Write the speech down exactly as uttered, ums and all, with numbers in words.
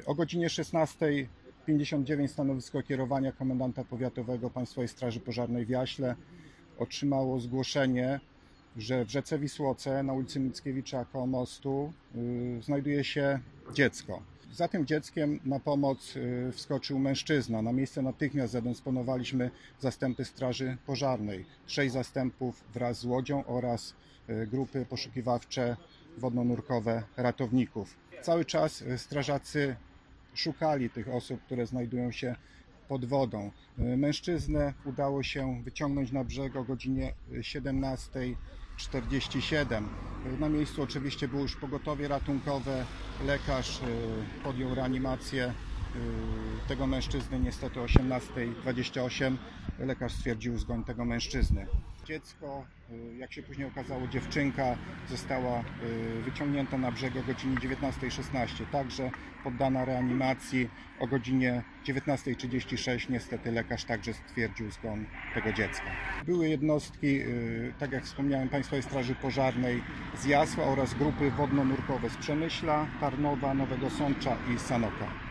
O godzinie szesnastej pięćdziesiąt dziewięć stanowisko kierowania komendanta powiatowego Państwowej Straży Pożarnej w Jaśle otrzymało zgłoszenie, że w rzece Wisłoce na ulicy Mickiewicza koło mostu yy, znajduje się dziecko. Za tym dzieckiem na pomoc yy, wskoczył mężczyzna. Na miejsce natychmiast zadysponowaliśmy zastępy Straży Pożarnej. Sześć zastępów wraz z łodzią oraz yy, grupy poszukiwawcze wodno-nurkowe ratowników. Cały czas strażacy szukali tych osób, które znajdują się pod wodą. Mężczyznę udało się wyciągnąć na brzeg o godzinie siedemnastej czterdzieści siedem. Na miejscu oczywiście było już pogotowie ratunkowe. Lekarz podjął reanimację tego mężczyzny. Niestety o osiemnastej dwadzieścia osiem lekarz stwierdził zgon tego mężczyzny. Dziecko, jak się później okazało, dziewczynka, została wyciągnięta na brzeg o godzinie dziewiętnastej szesnaście, także poddana reanimacji. O godzinie dziewiętnastej trzydzieści sześć niestety lekarz także stwierdził zgon tego dziecka. Były jednostki, tak jak wspomniałem, Państwowej Straży Pożarnej z Jasła oraz grupy wodno-nurkowe z Przemyśla, Tarnowa, Nowego Sącza i Sanoka.